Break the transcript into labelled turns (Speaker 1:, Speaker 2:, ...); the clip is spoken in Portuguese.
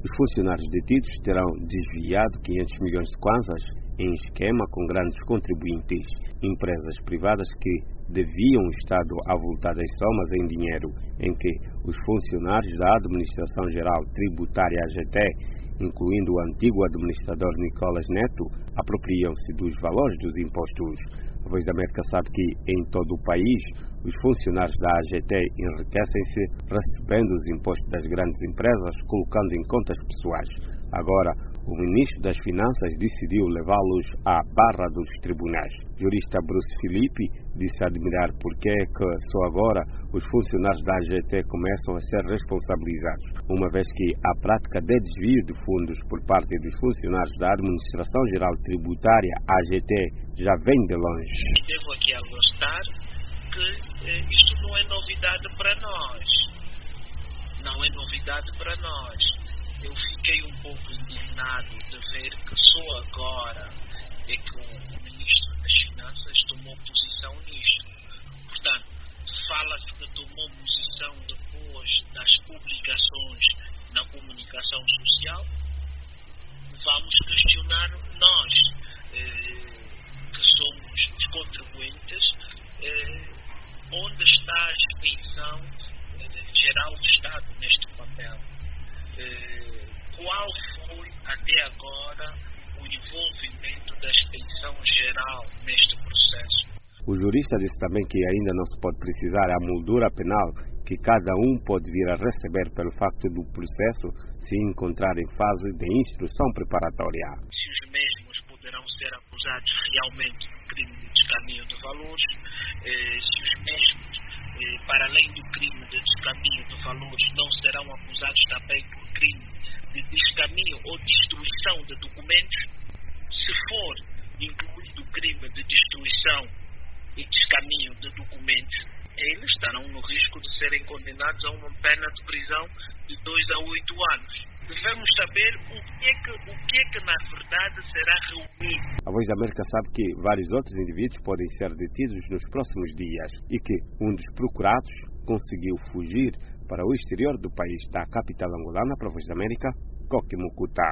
Speaker 1: Os funcionários detidos terão desviado 500 milhões de kwanzas em esquema com grandes contribuintes, empresas privadas que deviam o Estado avultar as somas em dinheiro, em que os funcionários da Administração Geral Tributária AGT, incluindo o antigo administrador Nicolas Neto, apropriam-se dos valores dos impostos. A Voz da América sabe que, em todo o país, os funcionários da AGT enriquecem-se recebendo os impostos das grandes empresas, colocando em contas pessoais. Agora, o ministro das Finanças decidiu levá-los à barra dos tribunais. O jurista Bruce Filipe disse admirar por que só agora os funcionários da AGT começam a ser responsabilizados, uma vez que a prática de desvio de fundos por parte dos funcionários da Administração Geral Tributária, AGT, já vem de longe.
Speaker 2: Devo aqui alertar que isto não é novidade para nós. Não é novidade para nós. Eu fiquei um pouco indignado de ver que só agora é que o Ministro das Finanças tomou posição nisto. Portanto, fala-se que tomou posição depois das publicações na comunicação social. Vamos questionar nós, que somos os contribuintes, onde está a extensão geral do Estado neste papel. Qual foi até agora o envolvimento da extensão geral neste processo?
Speaker 1: O jurista disse também que ainda não se pode precisar a moldura penal que cada um pode vir a receber pelo facto do processo se encontrar em fase de instrução preparatória.
Speaker 2: Se os mesmos poderão ser acusados realmente do crime de descaminho de valores, se os mesmos, para além do crime de descaminho de valores, não serão acusados também por crime de descaminho ou destruição de documentos. Se for incluído o crime de destruição e descaminho de documentos, eles estarão no risco de serem condenados a uma pena de prisão de 2 a 8 anos. Devemos saber o que é que na verdade será reunido.
Speaker 1: A Voz da América sabe que vários outros indivíduos podem ser detidos nos próximos dias e que um dos procurados conseguiu fugir para o exterior do país, da capital angolana, para a Voz da América, Coque Mucuta.